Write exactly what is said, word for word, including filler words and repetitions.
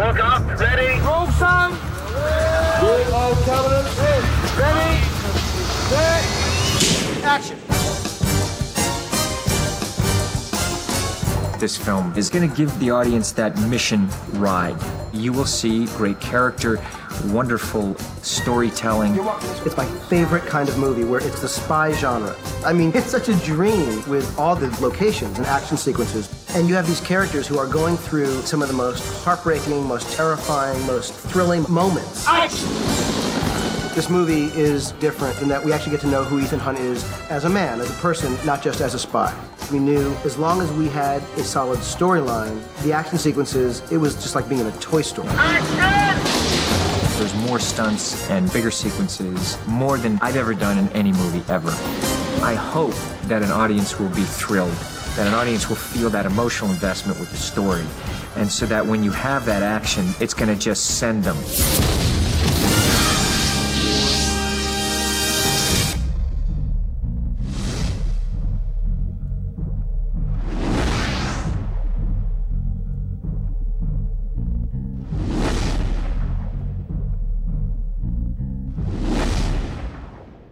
Walk up, ready. Roll sound. Good, all cabinet. Ready, set, action. This film is going to give the audience that mission ride. You will see great character, wonderful storytelling. It's my favorite kind of movie where it's the spy genre. I mean, it's such a dream with all the locations and action sequences. And you have these characters who are going through some of the most heartbreaking, most terrifying, most thrilling moments. Action! This movie is different in that we actually get to know who Ethan Hunt is as a man, as a person, not just as a spy. We knew as long as we had a solid storyline, the action sequences, it was just like being in a toy store. Action! There's more stunts and bigger sequences, more than I've ever done in any movie ever. I hope that an audience will be thrilled, that an audience will feel that emotional investment with the story, and so that when you have that action, it's going to just send them.